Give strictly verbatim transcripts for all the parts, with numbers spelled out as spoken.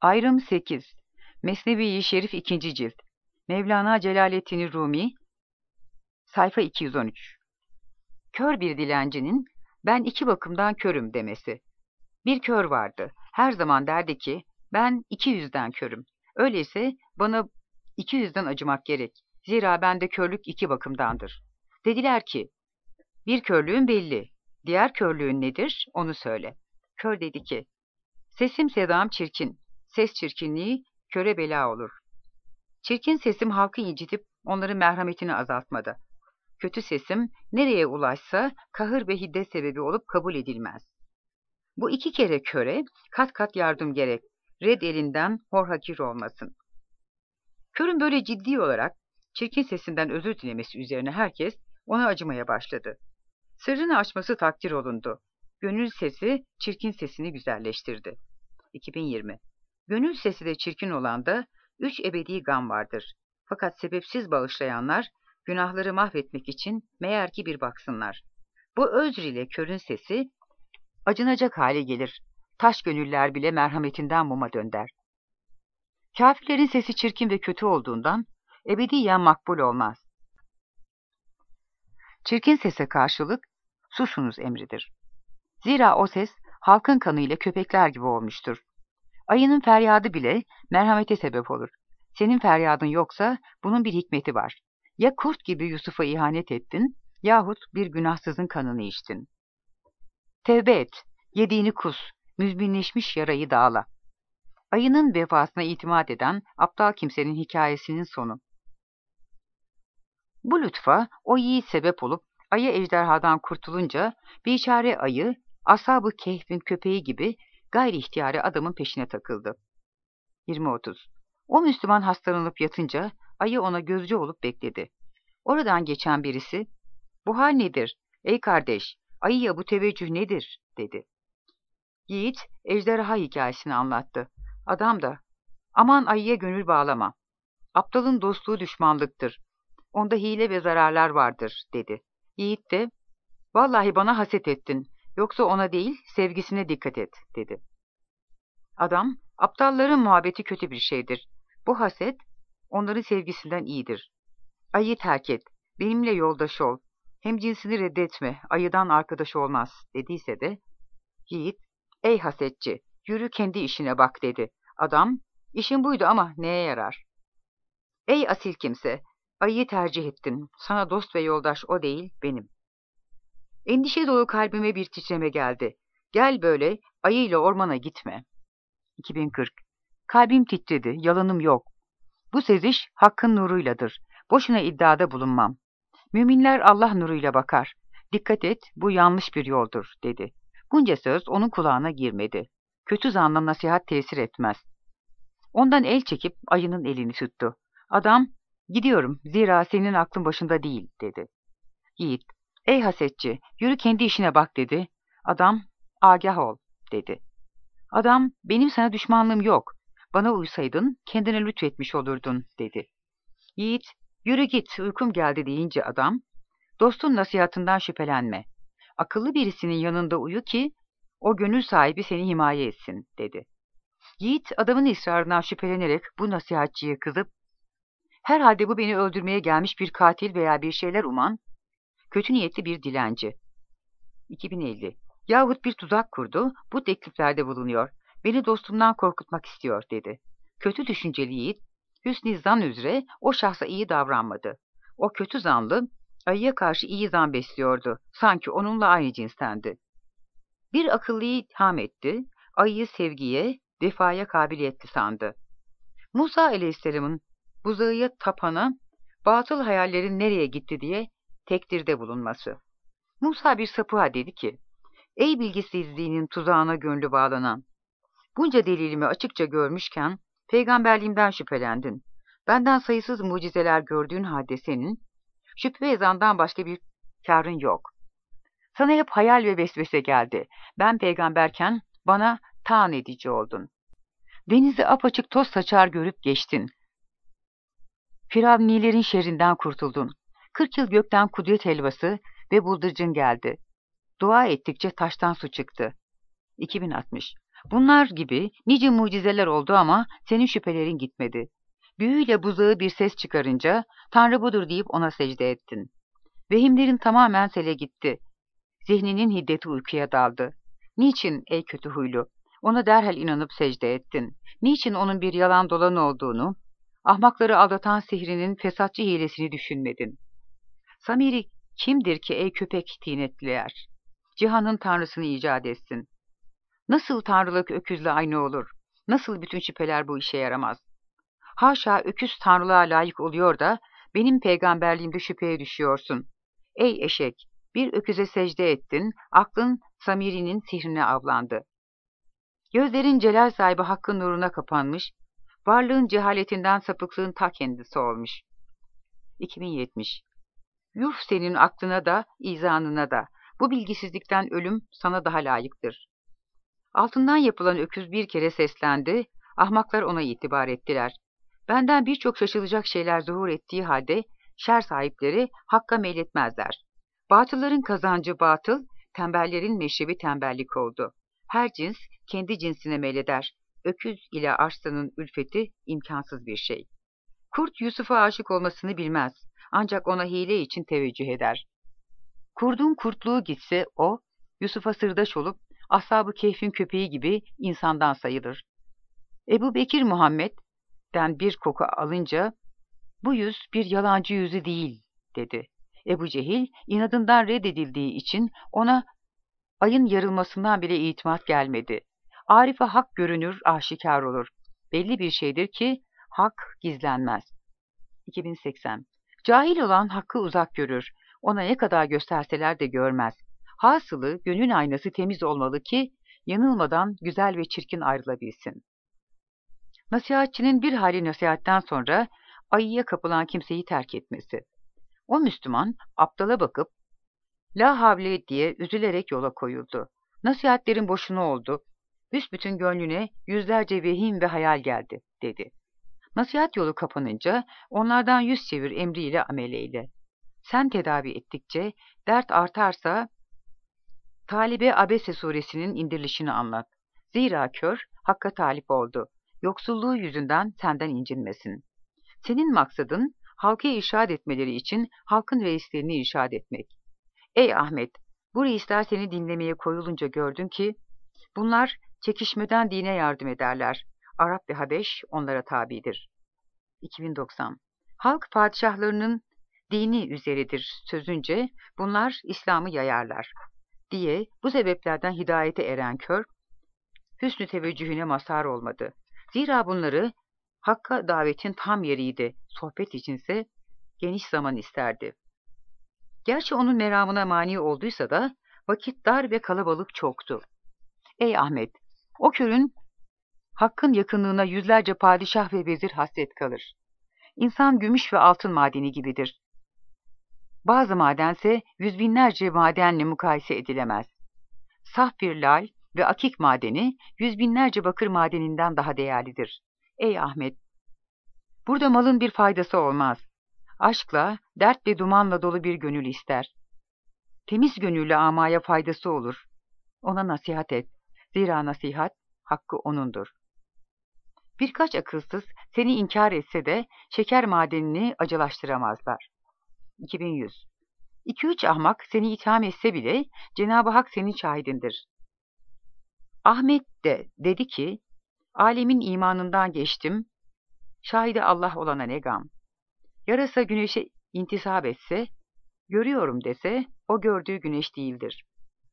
Ayrım sekiz. Mesnevi-i Şerif ikinci cilt. Mevlana Celaleddin Rumi, sayfa iki yüz on üç. Kör bir dilencinin ben iki bakımdan körüm demesi. Bir kör vardı. Her zaman derdi ki ben iki yüzden körüm. Öyleyse bana iki yüzden acımak gerek. Zira bende körlük iki bakımdandır. Dediler ki bir körlüğün belli. Diğer körlüğün nedir? Onu söyle. Kör dedi ki sesim sedam çirkin. Ses çirkinliği köre bela olur. Çirkin sesim halkı incitip onların merhametini azaltmadı. Kötü sesim nereye ulaşsa kahır ve hiddet sebebi olup kabul edilmez. Bu iki kere köre kat kat yardım gerek. Red elinden hor hakir olmasın. Körün böyle ciddi olarak çirkin sesinden özür dilemesi üzerine herkes ona acımaya başladı. Sırrını açması takdir olundu. Gönül sesi çirkin sesini güzelleştirdi. iki bin yirmi. Gönül sesi de çirkin olan da üç ebedi gam vardır. Fakat sebepsiz bağışlayanlar günahları mahvetmek için meğer ki bir baksınlar. Bu özr ile körün sesi acınacak hale gelir. Taş gönüller bile merhametinden muma dönder. Kafirlerin sesi çirkin ve kötü olduğundan ebediyen makbul olmaz. Çirkin sese karşılık susunuz emridir. Zira o ses halkın kanıyla köpekler gibi olmuştur. Ayının feryadı bile merhamete sebep olur. Senin feryadın yoksa bunun bir hikmeti var. Ya kurt gibi Yusuf'a ihanet ettin yahut bir günahsızın kanını içtin. Tevbe et, yediğini kus, müzminleşmiş yarayı dağla. Ayının vefasına itimat eden aptal kimsenin hikayesinin sonu. Bu lütfa o yiğit sebep olup ayı ejderhadan kurtulunca biçare ayı Ashab-ı Kehf'in köpeği gibi gayri ihtiyari adamın peşine takıldı. yirmi otuz. O Müslüman hastalanıp yatınca ayı ona gözcü olup bekledi. Oradan geçen birisi, "Bu hal nedir? Ey kardeş, ayıya bu teveccüh nedir?" dedi. Yiğit ejderha hikayesini anlattı. Adam da, "Aman ayıya gönül bağlama. Aptalın dostluğu düşmanlıktır. Onda hile ve zararlar vardır." dedi. Yiğit de, "Vallahi bana haset ettin. Yoksa ona değil, sevgisine dikkat et." dedi. Adam, "Aptalların muhabbeti kötü bir şeydir. Bu haset, onların sevgisinden iyidir. Ayıyı terk et, benimle yoldaş ol. Hem cinsini reddetme, ayıdan arkadaş olmaz." dediyse de, Yiğit, "Ey hasetçi, yürü kendi işine bak." dedi. Adam, "İşin buydu ama neye yarar?" "Ey asil kimse, ayıyı tercih ettin. Sana dost ve yoldaş o değil, benim." Endişe dolu kalbime bir titreme geldi. "Gel böyle, ayıyla ormana gitme." iki bin kırk. Kalbim titredi, yalanım yok. Bu seziş hakkın nuruyladır. Boşuna iddiada bulunmam. Müminler Allah nuruyla bakar. Dikkat et, bu yanlış bir yoldur, dedi. Bunca söz onun kulağına girmedi. Kötü zanla nasihat tesir etmez. Ondan el çekip ayının elini tuttu. Adam, "Gidiyorum, zira senin aklın başında değil." dedi. Yiğit, "Ey hasetçi, yürü kendi işine bak." dedi. Adam, "Agah ol." dedi. Adam, "Benim sana düşmanlığım yok. Bana uysaydın kendine lütfetmiş olurdun." dedi. Yiğit, "Yürü git, uykum geldi." deyince adam, "Dostun nasihatından şüphelenme. Akıllı birisinin yanında uyu ki o gönül sahibi seni himaye etsin." dedi. Yiğit adamın ısrarından şüphelenerek bu nasihatçiye kızıp, "Herhalde bu beni öldürmeye gelmiş bir katil veya bir şeyler uman, kötü niyetli bir dilenci." iki bin elli. Yahut bir tuzak kurdu, bu tekliflerde bulunuyor. Beni dostumdan korkutmak istiyor, dedi. Kötü düşünceli yiğit, hüsn-i zan üzere o şahsa iyi davranmadı. O kötü zanlı, ayıya karşı iyi zan besliyordu. Sanki onunla aynı cinstendi. Bir akıllıyı itham etti, ayıyı sevgiye, vefaya kabiliyetli sandı. Musa aleyhisselamın buzağıya tapana, batıl hayallerin nereye gitti diye tekdirde bulunması. Musa bir sapığa dedi ki, "Ey bilgisizliğinin tuzağına gönlü bağlanan, bunca delilimi açıkça görmüşken peygamberliğimden şüphelendin. Benden sayısız mucizeler gördüğün halde senin şüphe ve zandan başka bir kârın yok. Sana hep hayal ve vesvese geldi. Ben peygamberken bana taan edici oldun. Denizi apaçık toz saçar görüp geçtin. Firavnilerin şerrinden kurtuldun. Kırk yıl gökten kudret helvası ve bıldırcın geldi. Dua ettikçe taştan su çıktı." iki bin altmış. Bunlar gibi nice mucizeler oldu ama senin şüphelerin gitmedi. Büyüyle buzağı bir ses çıkarınca Tanrı budur deyip ona secde ettin. Vehimlerin tamamen sele gitti. Zihninin hiddeti uykuya daldı. Niçin ey kötü huylu? Ona derhal inanıp secde ettin. Niçin onun bir yalan dolan olduğunu, ahmakları aldatan sihrinin fesatçı hilesini düşünmedin? Samiri kimdir ki ey köpek tinetliler? Cihanın tanrısını icat etsin. Nasıl tanrılık öküzle aynı olur? Nasıl bütün şüpheler bu işe yaramaz? Haşa öküz tanrılığa layık oluyor da benim peygamberliğimde şüpheye düşüyorsun. Ey eşek! Bir öküze secde ettin, aklın Samiri'nin sihrine avlandı. Gözlerin celal sahibi Hakk'ın nuruna kapanmış, varlığın cehaletinden sapıklığın ta kendisi olmuş. iki bin yetmiş. Yuh senin aklına da, izanına da, bu bilgisizlikten ölüm sana daha layıktır. Altından yapılan öküz bir kere seslendi, ahmaklar ona itibar ettiler. Benden birçok şaşılacak şeyler zuhur ettiği halde, şer sahipleri Hakk'a meyletmezler. Batılların kazancı batıl, tembellerin meşrebi tembellik oldu. Her cins kendi cinsine meyleder. Öküz ile arslanın ülfeti imkansız bir şey. Kurt Yusuf'a aşık olmasını bilmez. Ancak ona hile için teveccüh eder. Kurdun kurtluğu gitse o, Yusuf'a sırdaş olup, Ashab-ı Kehf'in köpeği gibi insandan sayılır. Ebu Bekir Muhammed'den bir koku alınca, bu yüz bir yalancı yüzü değil, dedi. Ebu Cehil, inadından reddedildiği için ona ayın yarılmasından bile itimat gelmedi. Arife hak görünür, aşikar olur. Belli bir şeydir ki, hak gizlenmez. iki bin seksen. Cahil olan hakkı uzak görür. Ona ne kadar gösterseler de görmez. Hasılı gönül aynası temiz olmalı ki, yanılmadan güzel ve çirkin ayrılabilsin. Nasihatçinin bir hali nasihatten sonra ayıya kapılan kimseyi terk etmesi. O Müslüman aptala bakıp la havle diye üzülerek yola koyuldu. Nasihatlerin boşuna oldu. Büsbütün gönlüne yüzlerce vehim ve hayal geldi, dedi. Nasihat yolu kapanınca onlardan yüz çevir emriyle ameleyle. Sen tedavi ettikçe dert artarsa Talibe Abese suresinin indirilişini anlat. Zira kör hakka talip oldu. Yoksulluğu yüzünden senden incinmesin. Senin maksadın halka irşad etmeleri için halkın reislerini irşad etmek. Ey Ahmet! Bu reisler seni dinlemeye koyulunca gördün ki bunlar çekişmeden dine yardım ederler. Arap ve Habeş onlara tabidir. iki bin doksan. Halk padişahlarının dini üzeridir sözünce bunlar İslam'ı yayarlar diye bu sebeplerden hidayete eren kör, hüsnü teveccühüne mazhar olmadı. Zira bunları Hakk'a davetin tam yeriydi, sohbet içinse geniş zaman isterdi. Gerçi onun meramına mani olduysa da vakit dar ve kalabalık çoktu. Ey Ahmet! O körün Hakk'ın yakınlığına yüzlerce padişah ve vezir hasret kalır. İnsan gümüş ve altın madeni gibidir. Bazı madense yüz binlerce madenle mukayese edilemez. Saf bir lal ve akik madeni yüz binlerce bakır madeninden daha değerlidir. Ey Ahmet! Burada malın bir faydası olmaz. Aşkla, dert ve dumanla dolu bir gönül ister. Temiz gönüllü amaya faydası olur. Ona nasihat et. Zira nasihat hakkı onundur. Birkaç akılsız seni inkar etse de şeker madenini acılaştıramazlar. iki bin yüz. İki üç ahmak seni itham etse bile Cenab-ı Hak senin şahidindir. Ahmet de dedi ki, alemin imanından geçtim, şahidi Allah olana ne gam. Yarasa güneşe intisap etse, görüyorum dese, o gördüğü güneş değildir.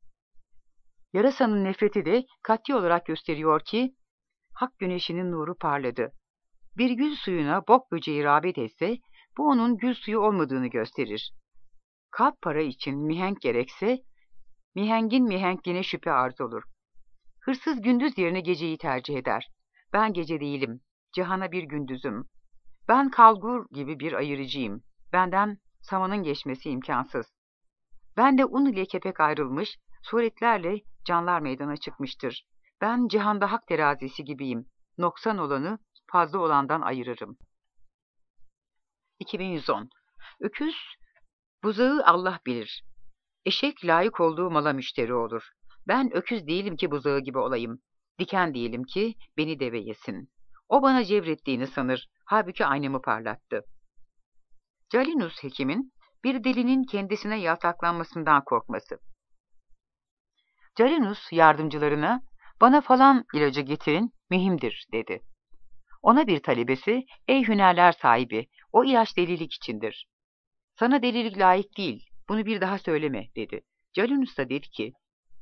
Yarasanın nefreti de kat'i olarak gösteriyor ki, hak güneşinin nuru parladı. Bir gül suyuna bok böceği rağbet etse, bu onun gül suyu olmadığını gösterir. Kalp para için mihenk gerekse, mihengin mihenkliğine şüphe arz olur. Hırsız gündüz yerine geceyi tercih eder. Ben gece değilim, cihana bir gündüzüm. Ben kalgur gibi bir ayırıcıyım. Benden samanın geçmesi imkansız. Ben de un ile kepek ayrılmış, suretlerle canlar meydana çıkmıştır. Ben cihanda hak terazisi gibiyim. Noksan olanı fazla olandan ayırırım. iki bin yüz on. Öküz, buzağı Allah bilir. Eşek layık olduğu mala müşteri olur. Ben öküz değilim ki buzağı gibi olayım. Diken diyelim ki beni deve yesin. O bana cevrettiğini sanır, halbuki aynamı parlattı. Calinus hekimin bir delinin kendisine yaltaklanmasından korkması. Calinus yardımcılarına, bana falan ilacı getirin, mühimdir, dedi. Ona bir talebesi, ey hünerler sahibi, o ilaç delilik içindir. Sana delilik layık değil, bunu bir daha söyleme, dedi. Calinus da dedi ki,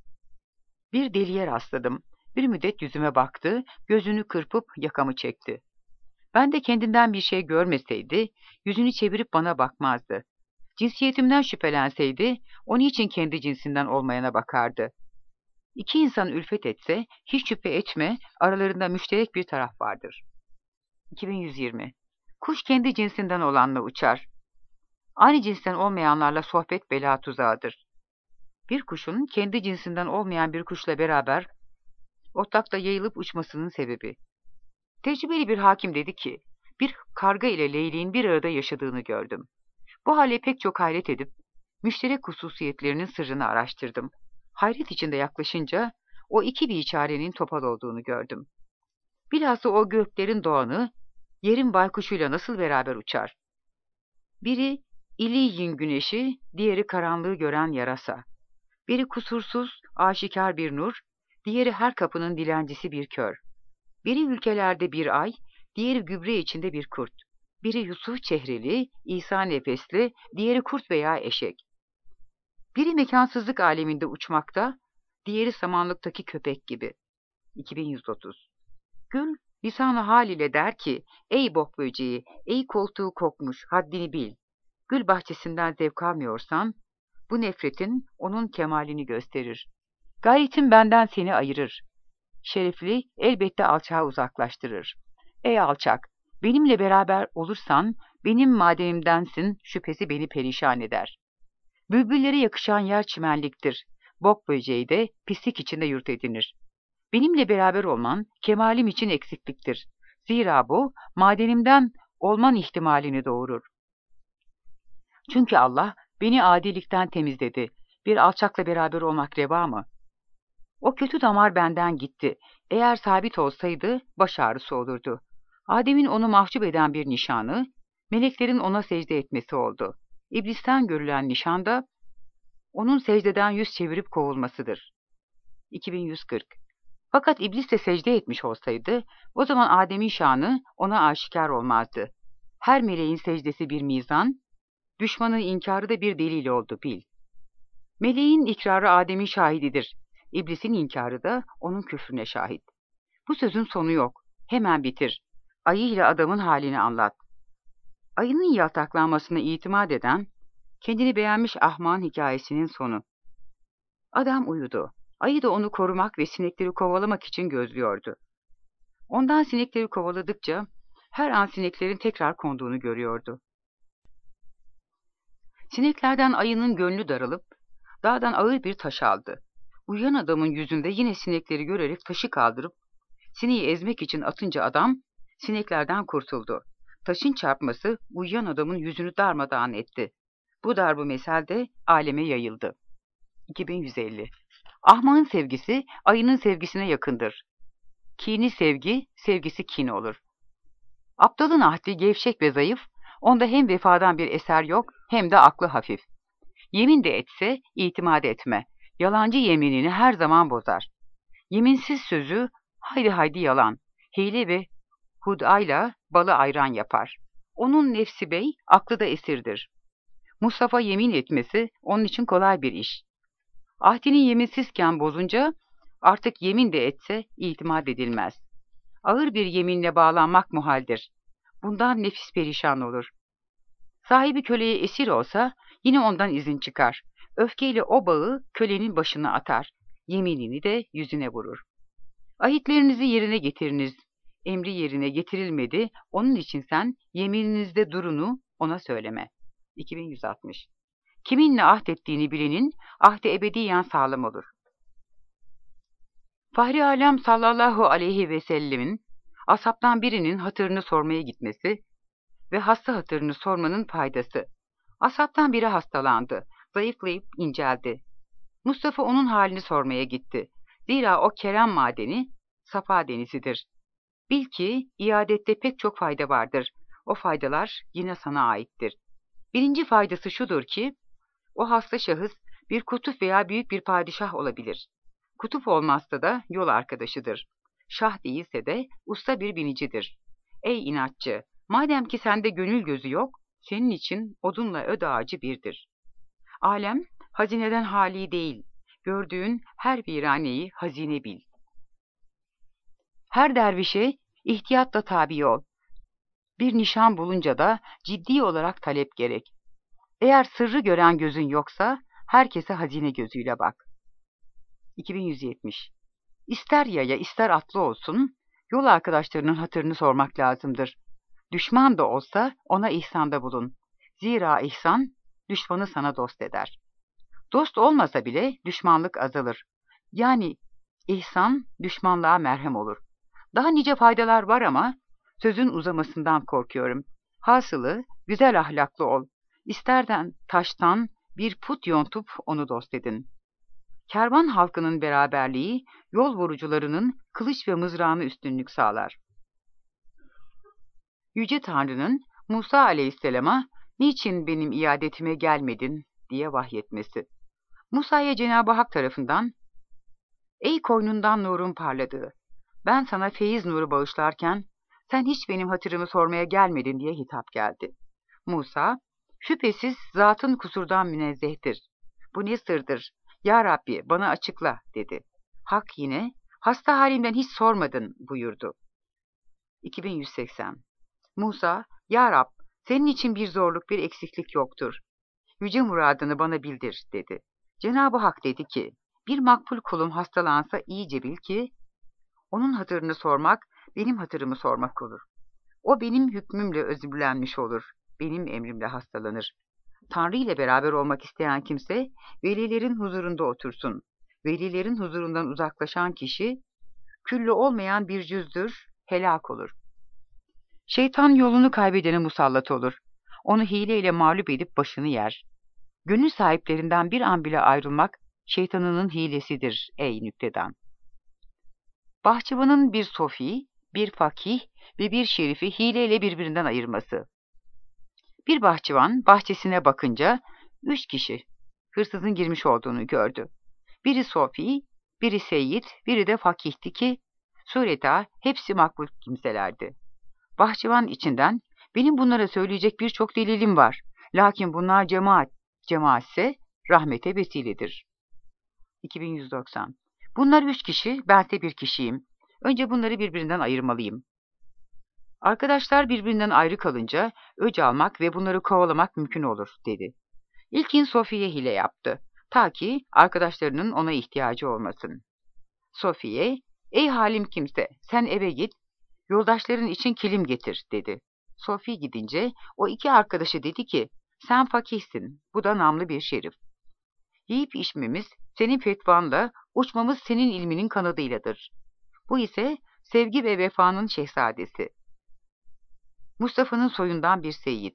bir deliye rastladım. Bir müddet yüzüme baktı, gözünü kırpıp yakamı çekti. Ben de kendinden bir şey görmeseydi, yüzünü çevirip bana bakmazdı. Cinsiyetimden şüphelenseydi, onun için kendi cinsinden olmayana bakardı. İki insan ülfet etse, hiç şüphe etme, aralarında müşterek bir taraf vardır. iki bin yüz yirmi. Kuş kendi cinsinden olanla uçar. Aynı cinsten olmayanlarla sohbet bela tuzağıdır. Bir kuşun kendi cinsinden olmayan bir kuşla beraber otlakta yayılıp uçmasının sebebi. Tecrübeli bir hakim dedi ki, bir karga ile leyleğin bir arada yaşadığını gördüm. Bu hale pek çok hayret edip, müşterek hususiyetlerinin sırrını araştırdım. Hayret içinde yaklaşınca, o iki biçarenin topal olduğunu gördüm. Bilhassa o göklerin doğanı, yerin baykuşuyla nasıl beraber uçar? Biri İliyin güneşi, diğeri karanlığı gören yarasa. Biri kusursuz, aşikar bir nur, diğeri her kapının dilencisi bir kör. Biri ülkelerde bir ay, diğeri gübre içinde bir kurt. Biri Yusuf çehreli, İsa nefesli, diğeri kurt veya eşek. Biri mekansızlık aleminde uçmakta, diğeri samanlıktaki köpek gibi. iki bin yüz otuz. Gül, lisan-ı hal ile der ki, ey bok böceği, ey koltuğu kokmuş, haddini bil. Gül bahçesinden zevk almıyorsan, bu nefretin onun kemalini gösterir. Gayretin benden seni ayırır. Şerefli elbette alçağı uzaklaştırır. Ey alçak, benimle beraber olursan, benim madenimdensin, şüphesi beni perişan eder. Bülbüllere yakışan yer çimenliktir. Bok böceği de pislik içinde yurt edinir. Benimle beraber olman, kemalim için eksikliktir. Zira bu, madenimden olman ihtimalini doğurur. Çünkü Allah, beni adilikten temizledi. Bir alçakla beraber olmak reva mı? O kötü damar benden gitti. Eğer sabit olsaydı, baş ağrısı olurdu. Adem'in onu mahcup eden bir nişanı, meleklerin ona secde etmesi oldu. İblisten görülen nişan da, onun secdeden yüz çevirip kovulmasıdır. iki bin yüz kırk. Fakat iblis de secde etmiş olsaydı, o zaman Adem'in şanı ona aşikar olmazdı. Her meleğin secdesi bir mizan, düşmanın inkarı da bir delil oldu, bil. Meleğin ikrarı Adem'in şahididir. İblisin inkarı da onun küfrüne şahit. Bu sözün sonu yok. Hemen bitir. Ayı ile adamın halini anlat. Ayının yataklanmasına itimat eden, kendini beğenmiş ahmağın hikayesinin sonu. Adam uyudu. Ayı da onu korumak ve sinekleri kovalamak için gözlüyordu. Ondan sinekleri kovaladıkça, her an sineklerin tekrar konduğunu görüyordu. Sineklerden ayının gönlü daralıp, dağdan ağır bir taş aldı. Uyuyan adamın yüzünde yine sinekleri görerek taşı kaldırıp, sineği ezmek için atınca adam, sineklerden kurtuldu. Taşın çarpması uyuyan adamın yüzünü darmadağın etti. Bu darbu mesel de aleme yayıldı. iki bin yüz elli. Ahmağın sevgisi ayının sevgisine yakındır. Kini sevgi, sevgisi kin olur. Aptalın ahdi gevşek ve zayıf, onda hem vefadan bir eser yok hem de aklı hafif. Yemin de etse itimat etme. Yalancı yeminini her zaman bozar. Yeminsiz sözü haydi haydi yalan. Hile ve hudayla balı ayran yapar. Onun nefsi bey, aklı da esirdir. Mustafa yemin etmesi onun için kolay bir iş. Ahdini yeminsizken bozunca artık yemin de etse itimat edilmez. Ağır bir yeminle bağlanmak muhaldir. Bundan nefis perişan olur. Sahibi köleye esir olsa yine ondan izin çıkar. Öfkeyle o bağı kölenin başına atar. Yeminini de yüzüne vurur. Ahitlerinizi yerine getiriniz. Emri yerine getirilmedi. Onun için sen yemininizde durunu ona söyleme. iki bin yüz altmış. Kiminle ahdettiğini bilenin ahdi ebediyen sağlam olur. Fahri Alem sallallahu aleyhi ve sellemin ashabtan birinin hatırını sormaya gitmesi ve hasta hatırını sormanın faydası. Ashabtan biri hastalandı, zayıflayıp inceldi. Mustafa onun halini sormaya gitti. Zira o kerem madeni Safa denizidir. Bil ki iadette pek çok fayda vardır. O faydalar yine sana aittir. Birinci faydası şudur ki, o hasta şahıs bir kutup veya büyük bir padişah olabilir. Kutup olmazsa da yol arkadaşıdır. Şah değilse de usta bir binicidir. Ey inatçı, madem ki sende gönül gözü yok, senin için odunla öd ağacı birdir. Alem hazineden hali değil, gördüğün her viraneyi hazine bil. Her dervişe ihtiyatla tabi ol. Bir nişan bulunca da ciddi olarak talep gerek. Eğer sırrı gören gözün yoksa, herkese hazine gözüyle bak. iki bin yüz yetmiş. İster yaya ister atlı olsun, yol arkadaşlarının hatırını sormak lazımdır. Düşman da olsa ona ihsanda bulun. Zira ihsan, düşmanı sana dost eder. Dost olmasa bile düşmanlık azalır. Yani ihsan düşmanlığa merhem olur. Daha nice faydalar var ama sözün uzamasından korkuyorum. Hasılı güzel ahlaklı ol. İsterden taştan bir put yontup onu dost edin. Kervan halkının beraberliği yol vurucularının kılıç ve mızrağını üstünlük sağlar. Yüce Tanrı'nın Musa aleyhisselama niçin benim iadetime gelmedin diye vahyetmesi. Musa'ya Cenab-ı Hak tarafından ey koynundan nurun parladığı, ben sana feyiz nuru bağışlarken sen hiç benim hatırımı sormaya gelmedin diye hitap geldi. Musa, şüphesiz zatın kusurdan münezzehtir. Bu ne sırdır? Ya Rabbi bana açıkla dedi. Hak yine, hasta halimden hiç sormadın buyurdu. iki bin yüz seksen. Musa, Ya Rab, senin için bir zorluk, bir eksiklik yoktur. Yüce muradını bana bildir dedi. Cenab-ı Hak dedi ki, bir makbul kulum hastalansa iyice bil ki, onun hatırını sormak, benim hatırımı sormak olur. O benim hükmümle özürlenmiş olur, benim emrimle hastalanır. Tanrı ile beraber olmak isteyen kimse, velilerin huzurunda otursun. Velilerin huzurundan uzaklaşan kişi, küllü olmayan bir cüzdür, helak olur. Şeytan yolunu kaybedene musallat olur. Onu hileyle mağlup edip başını yer. Gönül sahiplerinden bir an bile ayrılmak, şeytanının hilesidir ey nüktedan. Bahçıvanın bir sofi, bir fakih ve bir şerifi hileyle birbirinden ayırması. Bir bahçıvan bahçesine bakınca üç kişi hırsızın girmiş olduğunu gördü. Biri sofi, biri seyyid, biri de fakihti ki sureta hepsi makbul kimselerdi. Bahçıvan içinden benim bunlara söyleyecek birçok delilim var. Lakin bunlar cemaat, cemaatse rahmete vesiledir. iki bin yüz doksan. Bunlar üç kişi, bense bir kişiyim. Önce bunları birbirinden ayırmalıyım. Arkadaşlar birbirinden ayrı kalınca öc almak ve bunları kovalamak mümkün olur, dedi. İlkin Sofiye hile yaptı. Ta ki arkadaşlarının ona ihtiyacı olmasın. Sofiye, ey halim kimse, sen eve git, yoldaşların için kilim getir, dedi. Sofi gidince o iki arkadaşı dedi ki, sen fakihsin, bu da namlı bir şerif. Yiyip içmemiz senin fetvanla, uçmamız senin ilminin kanadıyladır. Bu ise sevgi ve vefanın şehzadesi. Mustafa'nın soyundan bir seyyid.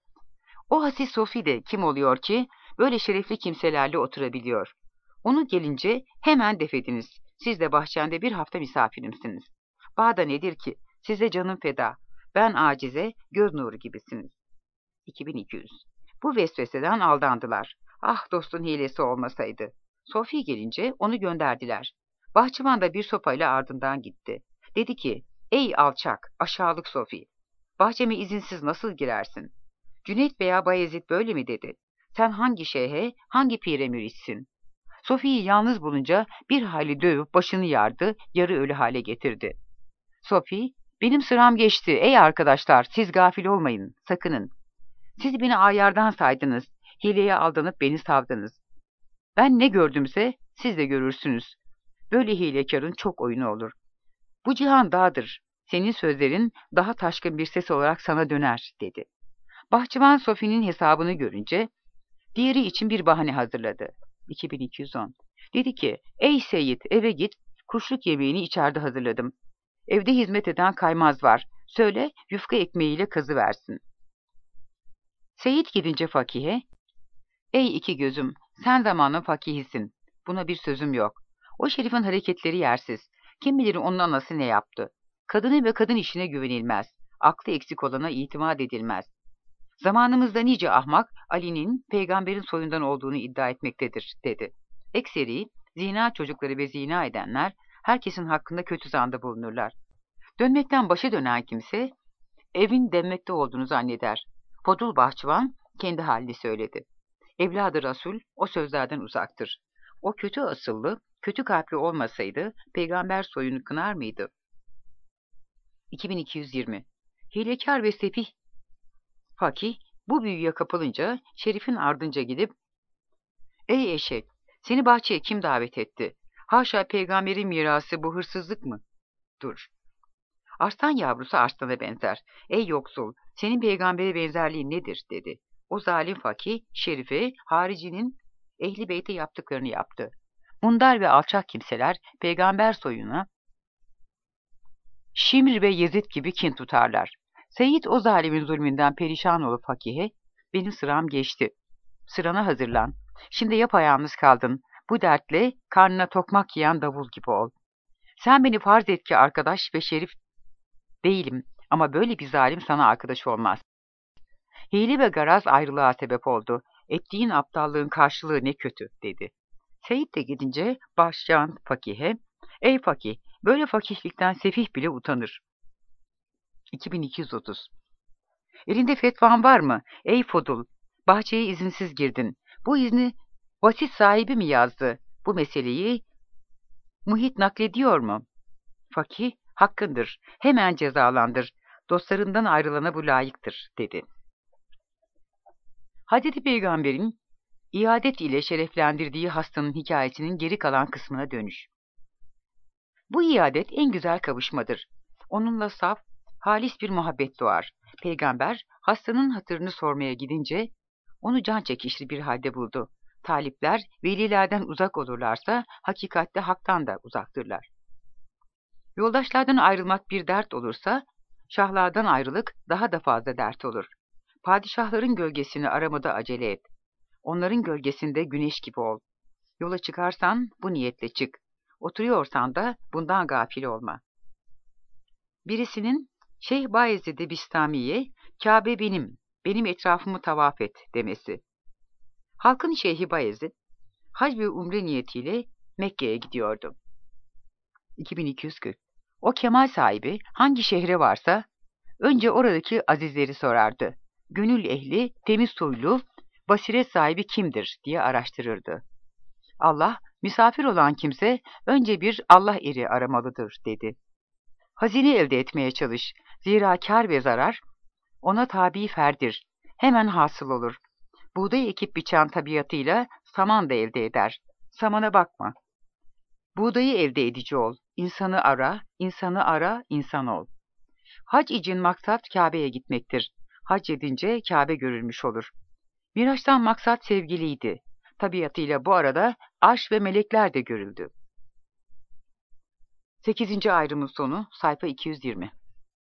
O hasis Sofi de kim oluyor ki böyle şerefli kimselerle oturabiliyor? Onu gelince hemen defediniz. Siz de bahçende bir hafta misafirimsiniz. Bağda nedir ki? Size canım feda. Ben acize, göz nuru gibisiniz. iki bin iki yüz. Bu vesveseden aldandılar. Ah dostun hilesi olmasaydı. Sofi gelince onu gönderdiler. Bahçıvan da bir sopayla ardından gitti. Dedi ki, ey alçak, aşağılık Sofi, bahçeme izinsiz nasıl girersin? Cüneyt veya Bayezid böyle mi dedi? Sen hangi şeyhe, hangi pire müritsin? Sofi'yi yalnız bulunca bir hayli dövüp başını yardı, yarı ölü hale getirdi. Sofi, benim sıram geçti, ey arkadaşlar, siz gafil olmayın, sakının. Siz beni ayardan saydınız, hileye aldanıp beni savdınız. Ben ne gördümse siz de görürsünüz. Böyle hilekarın çok oyunu olur. Bu cihan dağdır, senin sözlerin daha taşkın bir ses olarak sana döner, dedi. Bahçıvan Sofi'nin hesabını görünce, diğeri için bir bahane hazırladı. iki bin iki yüz on. Dedi ki, ey Seyyid eve git, kuşluk yemeğini içeride hazırladım. Evde hizmet eden kaymaz var, söyle yufka ekmeğiyle kazı versin. Seyyid gidince fakihe, ey iki gözüm, sen zamanın fakihisin, buna bir sözüm yok. O şerifin hareketleri yersiz, Kim bilir onun anası ne yaptı. Kadını ve kadın işine güvenilmez. Aklı eksik olana itimat edilmez. Zamanımızda nice ahmak Ali'nin peygamberin soyundan olduğunu iddia etmektedir, dedi. Ekseri, zina çocukları ve zina edenler herkesin hakkında kötü zanda bulunurlar. Dönmekten başı dönen kimse evin denmekte olduğunu zanneder. Fodul Bahçıvan kendi halini söyledi. Evladı Resul o sözlerden uzaktır. O kötü asıllı, kötü kalpli olmasaydı peygamber soyunu kınar mıydı? iki bin iki yüz yirmi. Hilekâr ve sefih fakih bu büyüye kapılınca Şerif'in ardınca gidip "Ey eşek, seni bahçeye kim davet etti? Haşa peygamberin mirası bu hırsızlık mı? Dur. Arslan yavrusu arslana benzer. Ey yoksul, senin peygambere benzerliğin nedir?" dedi. O zalim fakih Şerif'e haricinin ehli beyte yaptıklarını yaptı. Mundar ve alçak kimseler peygamber soyuna Şimr ve Yezid gibi kin tutarlar. Seyyid o zalimin zulmünden perişan olup fakihe, "Benim sıram geçti. Sırana hazırlan. Şimdi yapayalnız kaldın. Bu dertle karnına tokmak yiyen davul gibi ol. Sen beni farz et ki arkadaş ve şerif değilim ama böyle bir zalim sana arkadaş olmaz. Hile ve garaz ayrılığa sebep oldu. Ettiğin aptallığın karşılığı ne kötü," dedi. Seyyid de gidince başlayan fakihe, "Ey fakih, böyle fakihlikten sefih bile utanır." iki bin iki yüz otuz. Elinde fetvan var mı? Ey Fodul, bahçeye izinsiz girdin. Bu izni vasit sahibi mi yazdı? Bu meseleyi muhit naklediyor mu? Fakih, hakkındır. Hemen cezalandır. Dostlarından ayrılana bu layıktır, dedi. Hazreti Peygamber'in iadet ile şereflendirdiği hastanın hikayesinin geri kalan kısmına dönüş. Bu iadet en güzel kavuşmadır. Onunla saf, halis bir muhabbet doğar. Peygamber hastanın hatırını sormaya gidince onu can çekişli bir halde buldu. Talipler velilerden uzak olurlarsa hakikatte haktan da uzaktırlar. Yoldaşlardan ayrılmak bir dert olursa şahlardan ayrılık daha da fazla dert olur. Padişahların gölgesini aramada acele et. Onların gölgesinde güneş gibi ol. Yola çıkarsan bu niyetle çık. Oturuyorsan da bundan gafil olma. Birisinin Şeyh Bayezid-i Bistami'ye "Kabe benim, benim etrafımı tavaf et," demesi. Halkın Şeyhi Bayezid, hac ve umre niyetiyle Mekke'ye gidiyordu. iki bin iki yüz kırk. O kemal sahibi hangi şehre varsa önce oradaki azizleri sorardı. Gönül ehli, temiz soylu, basiret sahibi kimdir diye araştırırdı. Allah, misafir olan kimse önce bir Allah eri aramalıdır, dedi. Hazine elde etmeye çalış. Zira kar ve zarar ona tabi ferdir. Hemen hasıl olur. Buğday ekip biçen tabiatıyla saman da elde eder. Samana bakma. Buğdayı elde edici ol. İnsanı ara, insanı ara, insan ol. Hac için maksat Kabe'ye gitmektir. Hac edince Kabe görülmüş olur. Miraç'tan maksat sevgiliydi. Tabiatıyla bu arada arş ve melekler de görüldü. sekizinci ayrımın sonu sayfa iki yüz yirmi.